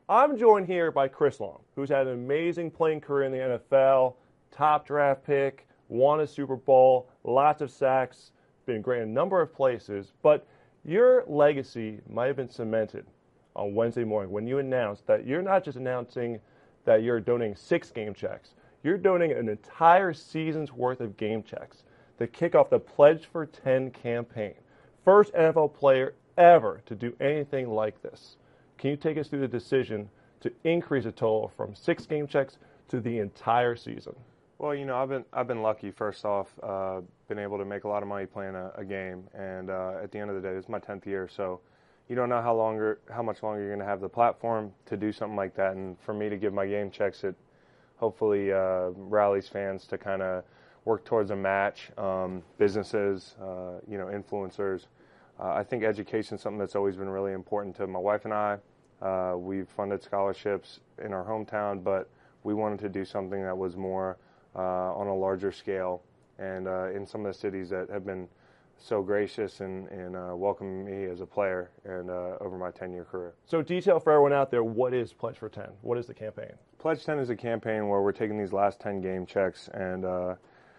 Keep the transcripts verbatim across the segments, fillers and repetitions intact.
I'm joined here by Chris Long, who's had an amazing playing career in the N F L, top draft pick, won a Super Bowl, lots of sacks, been great in a number of places, but your legacy might have been cemented on Wednesday morning when you announced that you're not just announcing that you're donating six game checks, you're donating an entire season's worth of game checks to kick off the Pledge for ten campaign. First N F L player ever to do anything like this. Can you take us through the decision to increase the total from six game checks to the entire season? Well, you know, I've been I've been lucky. First off, uh, been able to make a lot of money playing a, a game, and uh, at the end of the day, this is my tenth year, so you don't know how longer, how much longer you're going to have the platform to do something like that. And for me to give my game checks, it hopefully uh, rallies fans to kind of work towards a match. Um, businesses, uh, you know, influencers. Uh, I think education is something that's always been really important to my wife and I. Uh, we've funded scholarships in our hometown, but we wanted to do something that was more Uh, on a larger scale, and uh, in some of the cities that have been so gracious and, and uh, welcoming me as a player and uh, over my ten-year career. So detail for everyone out there, what is Pledge for ten? What is the campaign? Pledge ten is a campaign where we're taking these last ten game checks and, uh,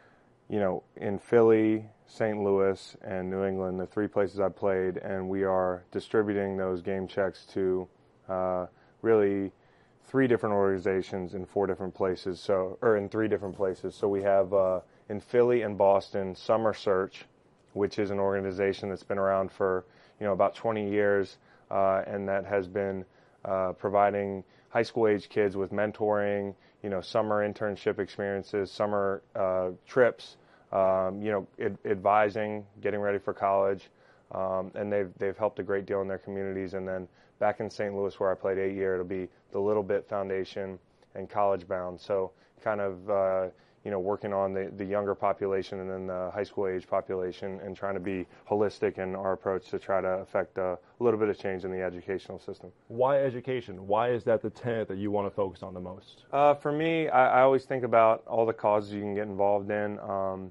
you know, in Philly, Saint Louis, and New England, the three places I played, and we are distributing those game checks to uh, really three different organizations in four different places, so or in three different places. So we have uh, in Philly and Boston, Summer Search, which is an organization that's been around for you know about twenty years, uh, and that has been uh, providing high school age kids with mentoring, you know, summer internship experiences, summer uh, trips, um, you know, ad- advising, getting ready for college, um, and they've they've helped a great deal in their communities. And then back in Saint Louis, where I played eight years, it'll be the Little Bit Foundation and College Bound. So kind of, uh, you know, working on the, the younger population and then the high school age population and trying to be holistic in our approach to try to affect uh, a little bit of change in the educational system. Why education? Why is that the tenet that you want to focus on the most? Uh, for me, I, I always think about all the causes you can get involved in. Um,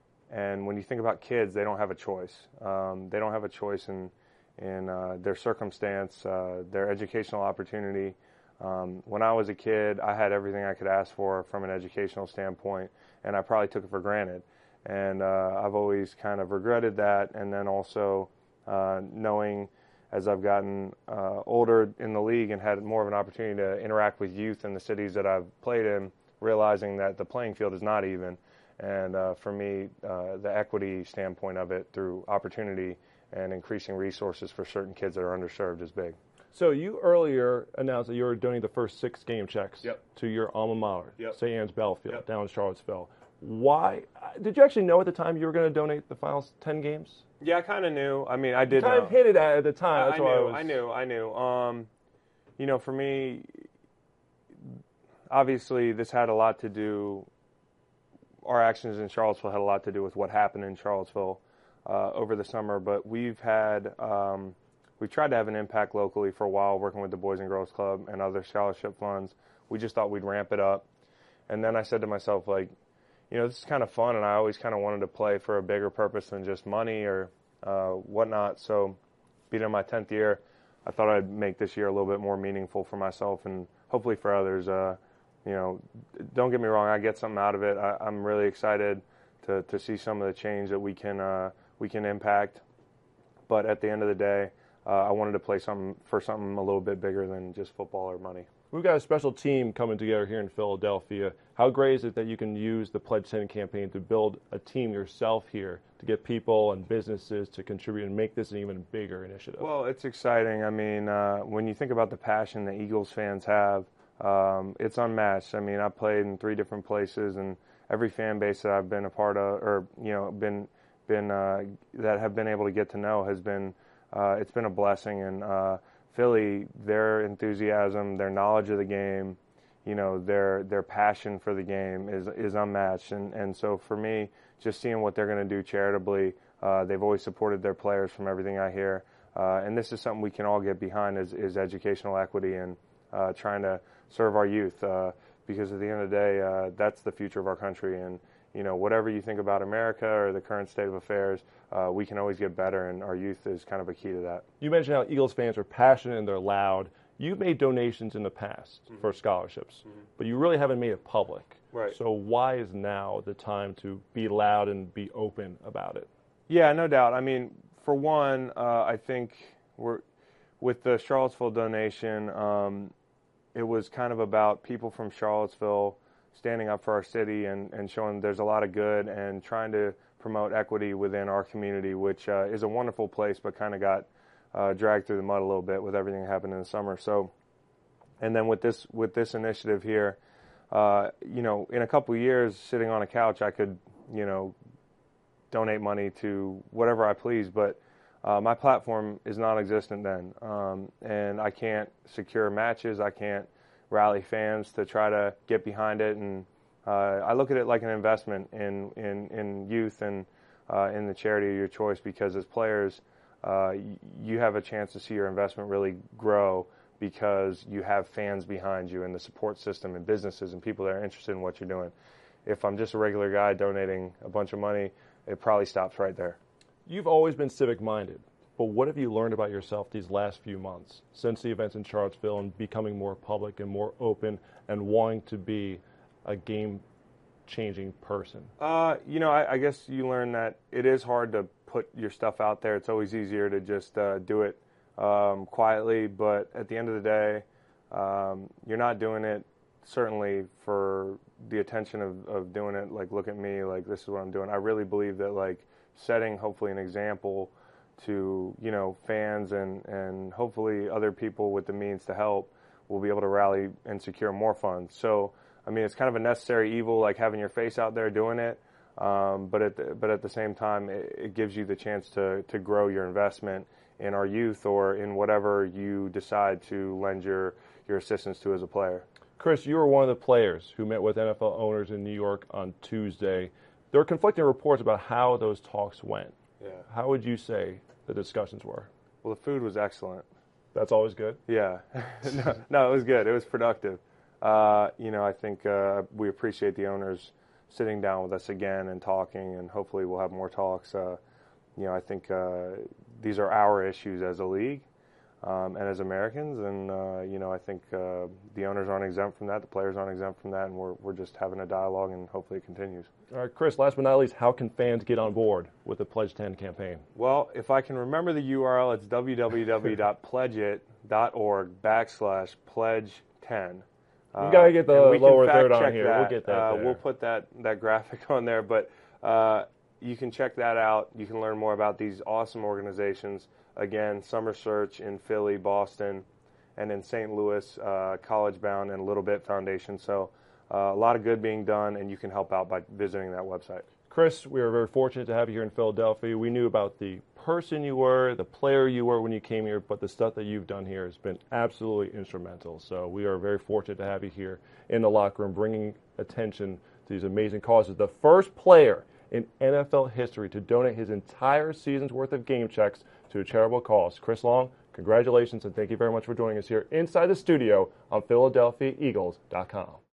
and when you think about kids, they don't have a choice. Um, they don't have a choice in in uh, their circumstance, uh, their educational opportunity. Um, when I was a kid, I had everything I could ask for from an educational standpoint, and I probably took it for granted. And uh, I've always kind of regretted that, and then also uh, knowing as I've gotten uh, older in the league and had more of an opportunity to interact with youth in the cities that I've played in, realizing that the playing field is not even. And uh, for me, uh, the equity standpoint of it through opportunity and increasing resources for certain kids that are underserved is big. So you earlier announced that you were doing the first six game checks Yep. to your alma mater, Yep. Saint Anne's Bellefield, Yep. down in Charlottesville. Why? Did you actually know at the time you were going to donate the final ten games? Yeah, I kind of knew. I mean, I did You kind know. of hinted at it at the time. I, That's I why knew, I was. I knew, I knew. Um, you know, for me, obviously, this had a lot to do. Our actions in Charlottesville had a lot to do with what happened in Charlottesville uh, over the summer. But we've had, um, we've tried to have an impact locally for a while, working with the Boys and Girls Club and other scholarship funds. We just thought we'd ramp it up, and then I said to myself, like, you know, this is kind of fun, and I always kind of wanted to play for a bigger purpose than just money or uh, whatnot. So, being in my tenth year, I thought I'd make this year a little bit more meaningful for myself and hopefully for others. Uh, you know, don't get me wrong, I get something out of it. I, I'm really excited to, to see some of the change that we can uh, we can impact. But at the end of the day, uh, I wanted to play something for something a little bit bigger than just football or money. We've got a special team coming together here in Philadelphia. How great is it that you can use the Pledge ten campaign to build a team yourself here to get people and businesses to contribute and make this an even bigger initiative? Well, it's exciting. I mean, uh, when you think about the passion that Eagles fans have, um, it's unmatched. I mean, I've played in three different places, and every fan base that I've been a part of, or you know, been been uh, that have been able to get to know has been uh, it's been a blessing. And uh, Philly, their enthusiasm, their knowledge of the game, you know, their their passion for the game is is unmatched. And and so for me, just seeing what they're going to do charitably, uh, they've always supported their players from everything I hear. Uh, and this is something we can all get behind is, is educational equity and uh, trying to serve our youth. Uh, because at the end of the day, uh, that's the future of our country. And, you know, whatever you think about America or the current state of affairs, uh, we can always get better, and our youth is kind of a key to that. You mentioned how Eagles fans are passionate and they're loud. You've made donations in the past mm-hmm. for scholarships, mm-hmm. but you really haven't made it public. Right. So why is now the time to be loud and be open about it? Yeah, no doubt. I mean, for one, uh, I think we're with the Charlottesville donation, um, it was kind of about people from Charlottesville standing up for our city and, and showing there's a lot of good and trying to promote equity within our community, which uh, is a wonderful place, but kind of got uh, dragged through the mud a little bit with everything that happened in the summer. So, and then with this with this initiative here, uh, you know, in a couple of years, sitting on a couch, I could, you know, donate money to whatever I please, but uh, my platform is non-existent then, um, and I can't secure matches. I can't rally fans to try to get behind it, and uh, I look at it like an investment in in, in youth and uh, in the charity of your choice, because as players, uh, you have a chance to see your investment really grow because you have fans behind you and the support system and businesses and people that are interested in what you're doing. If I'm just a regular guy donating a bunch of money, it probably stops right there. You've always been civic-minded, but what have you learned about yourself these last few months since the events in Charlottesville and becoming more public and more open and wanting to be a game-changing person? Uh, you know, I, I guess you learn that it is hard to put your stuff out there. It's always easier to just uh, do it um, quietly, but at the end of the day, um, you're not doing it certainly for the attention of, of doing it, like, look at me, like, this is what I'm doing. I really believe that, like, setting hopefully an example to, you know, fans and, and hopefully other people with the means to help will be able to rally and secure more funds. So, I mean, it's kind of a necessary evil, like having your face out there doing it, um, but, at the, but at the same time, it, it gives you the chance to, to grow your investment in our youth or in whatever you decide to lend your, your assistance to as a player. Chris, you were one of the players who met with N F L owners in New York on Tuesday. There are conflicting reports about how those talks went. Yeah. How would you say the discussions were? Well, the food was excellent. That's always good? Yeah. no, no, it was good. It was productive. Uh, you know, I think uh, we appreciate the owners sitting down with us again and talking, and hopefully we'll have more talks. Uh, you know, I think uh, these are our issues as a league. Um, and as Americans, and uh, you know, I think uh, the owners aren't exempt from that, the players aren't exempt from that, and we're we're just having a dialogue, and hopefully it continues. All right, Chris, last but not least, how can fans get on board with the Pledge ten campaign? Well, if I can remember the U R L, it's www.pledgeit dot org backslash pledge ten. You got to get the lower third on here. That. We'll get that uh, there. We'll put that, that graphic on there, but uh, you can check that out. You can learn more about these awesome organizations. Again, Summer Search in Philly, Boston, and in Saint Louis, uh, College Bound and Little Bit Foundation. So uh, a lot of good being done, and you can help out by visiting that website. Chris, we are very fortunate to have you here in Philadelphia. We knew about the person you were, the player you were when you came here, but the stuff that you've done here has been absolutely instrumental. So we are very fortunate to have you here in the locker room, bringing attention to these amazing causes. The first player in N F L history to donate his entire season's worth of game checks to a charitable cause. Chris Long, congratulations, and thank you very much for joining us here inside the studio on Philadelphia Eagles dot com.